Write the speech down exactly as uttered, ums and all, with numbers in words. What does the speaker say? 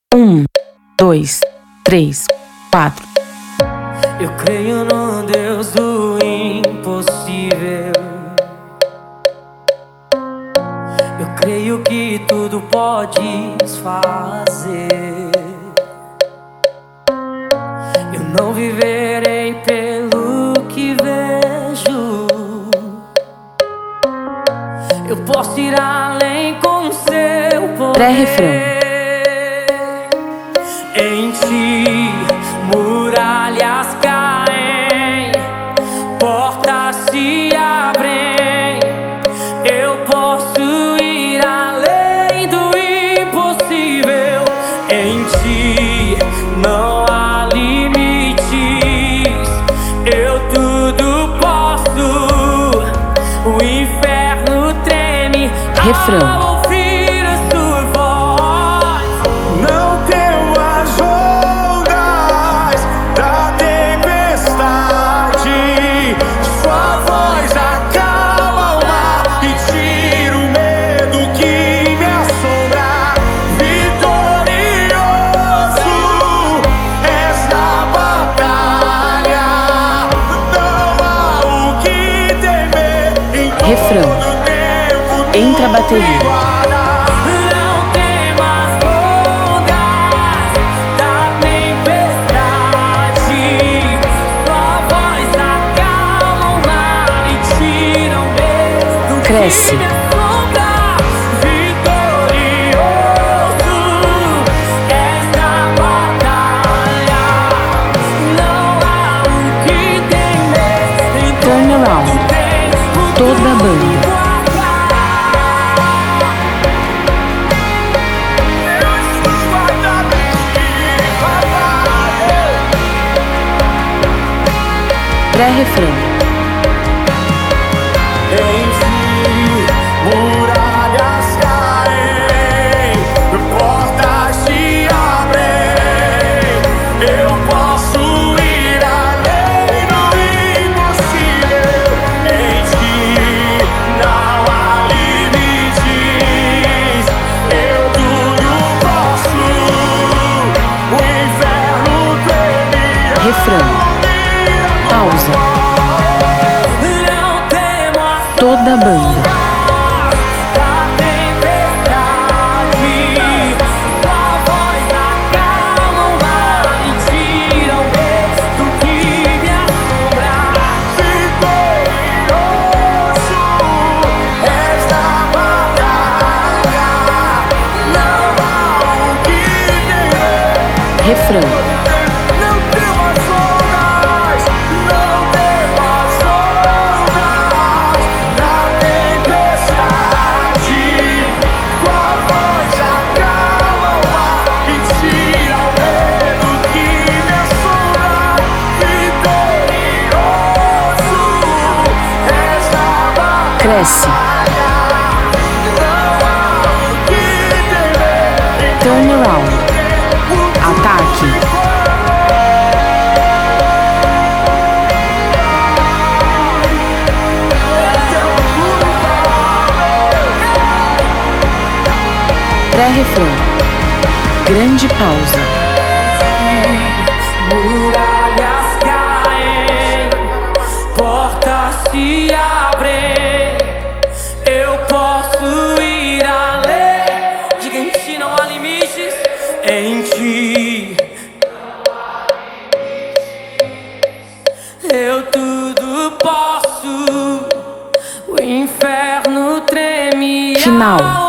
Um, dois, três, quatro. Eu creio no Deus do impossível. Eu creio que tudo podes fazer. Eu não viverei pelo que vejo. Eu posso ir além com seu poder. Pré-refrão. Em ti muralhas caem, portas se abrem. Eu posso ir além do impossível. Em ti não há limites. Eu tudo posso. O inferno treme. Refrão. Refrão. Entra a bateria. Cresce. Turn around. Toda a banda. Pré-refrão. Muralhas caem, portas se abrem. Eu posso ir além do impossível. Em ti não há limites. Eu tudo posso. O inferno treme. Refrão. Pausa. Toda a banda. Refrão. Cresce. Turn around. Ataque. Pré-refrão. Grande pausa. Muralhas caem, portas se abrem. Eu posso ir além. Diga, em ti não há limites. Em ti eu tudo posso. O inferno treme. Final.